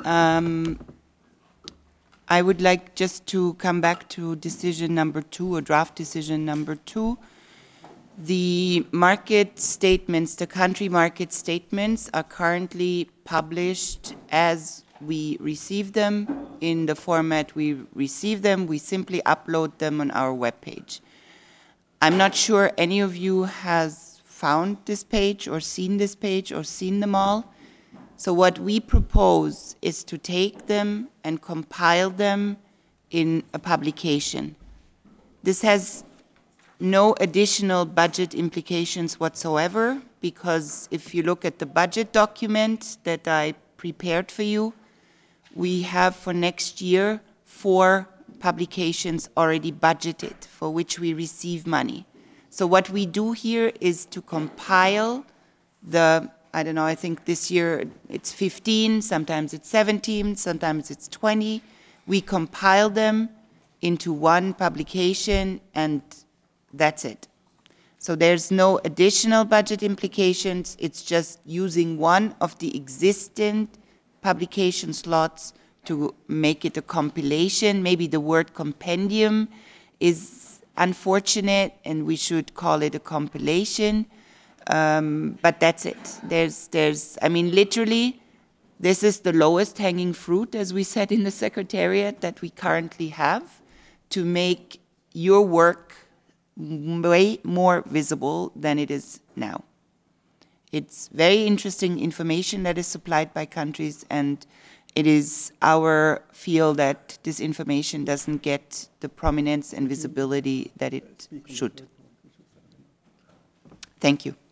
Um, I would like just to come back to decision number 2, or draft decision number 2. The market statements, the country market statements are currently published as we receive them in the format we receive them. We simply upload them on our webpage. I'm not sure any of you has found this page or seen this page or seen them all. So what we propose is to take them and compile them in a publication. This has no additional budget implications whatsoever, because if you look at the budget document that I prepared for you, we have for next year 4 publications already budgeted for which we receive money. So what we do here is to compile the, I don't know, I think this year it's 15, sometimes it's 17, sometimes it's 20. We compile them into one publication, and that's it. So there's no additional budget implications. It's just using one of the existing publication slots to make it a compilation. Maybe the word compendium is unfortunate and we should call it a compilation. But that's it. I mean, literally, this is the lowest hanging fruit, as we said in the Secretariat, that we currently have to make your work way more visible than it is now. It's very interesting information that is supplied by countries, and it is our feel that this information doesn't get the prominence and visibility that it should. Thank you.